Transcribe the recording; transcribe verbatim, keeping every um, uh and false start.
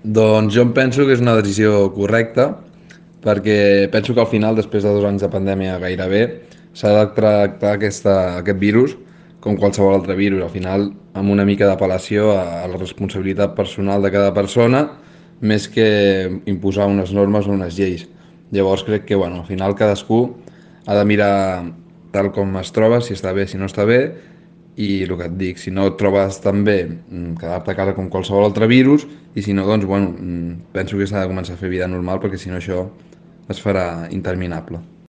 Doncs jo em penso que és una decisió correcta, perquè penso que al final, després de dos anys de pandèmia gairebé, s'ha de tractar aquesta, aquest virus com qualsevol altre virus, al final amb una mica d'apel·lació a, a la responsabilitat personal de cada persona, més que imposar unes normes o unes lleis. Llavors crec que bueno, al final cadascú ha de mirar tal com es troba, si està bé, si no està bé, i el que et dic, si no et trobes tan bé, mm, quedar-te a casa com qualsevol altre virus, i si no, doncs, bueno, mm, penso que s'ha de començar a fer vida normal, perquè si no això es farà interminable.